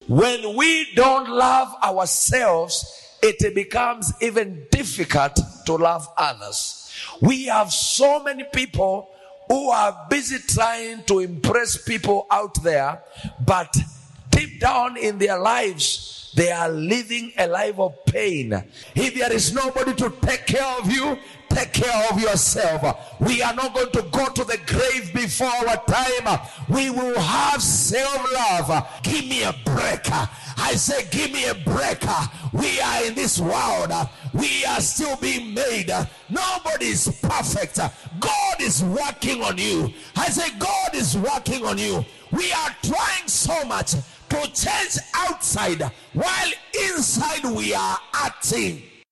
When we don't love ourselves, it becomes even difficult to love others. We have so many people who are busy trying to impress people out there, but deep down in their lives, they are living a life of pain. If there is nobody to take care of you, take care of yourself. We are not going to go to the grave before our time. We will have self-love. Give me a break. I say, give me a break. We are in this world. We are still being made. Nobody is perfect. God is working on you. I say, God is working on you. We are trying so much to change outside while inside we are acting